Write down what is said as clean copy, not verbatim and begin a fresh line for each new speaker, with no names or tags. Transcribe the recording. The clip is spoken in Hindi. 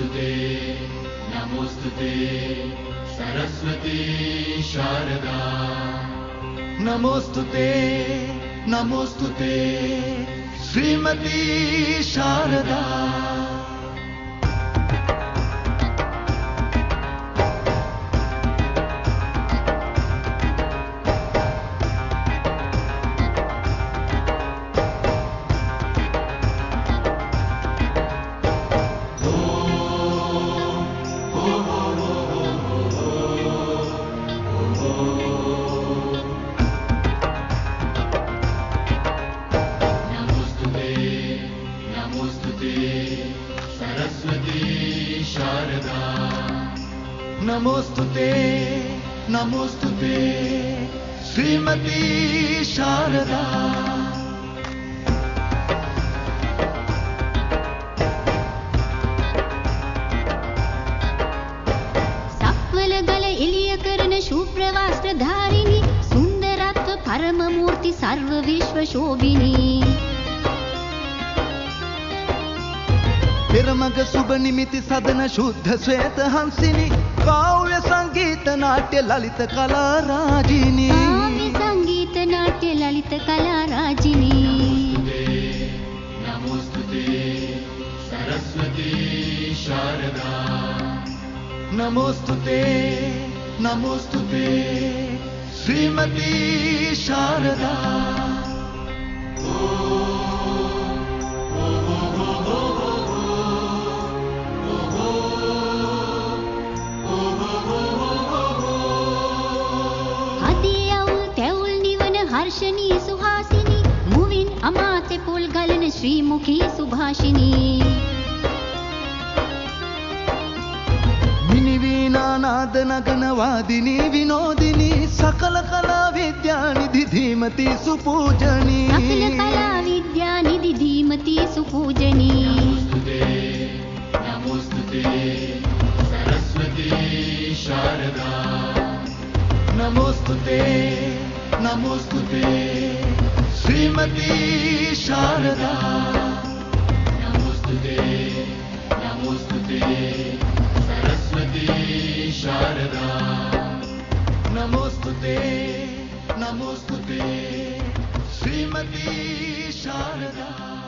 नमोस्तुते नमोस्तुते सरस्वती शारदा
नमोस्तुते नमोस्तुते श्रीमती शारदा
सरस्वती शारदा
नमोस्तुते नमोस्तुते श्रीमती शारदा
सप्वलगल इलिय करन शुभ्रवस्त्रधारिणी सुंदरत्व परम मूर्ति सर्व विश्व शोभिनी
पिरमग शुभ निमिति सदन शुद्ध श्वेत हंसिनी काव्य संगीत नाट्य ललित कला राजिनी
काव्य संगीत नाट्य ललित कला राजिनी
नमोस्तुते सरस्वती शारदा
नमोस्तुते नमोस्तुते श्रीमती शारदा
हर्षणी सुहासिनी मुविन अमाते पुल गलन श्रीमुखी सुभाषिनी
विनिवीना नाद नगन वादिनी विनोदिनी सकल कला विद्या निधि धीमती सुपूजनी
सकल कला विद्या निधि धीमती सुपूजनी
नमोस्तुते सरस्वती शारदा
नमोस्तुते नमोस्तुते श्रीमती शारदा
नमोस्तुते नमोस्तुते सरस्वती शारदा
नमोस्तुते नमोस्तुते श्रीमती शारदा।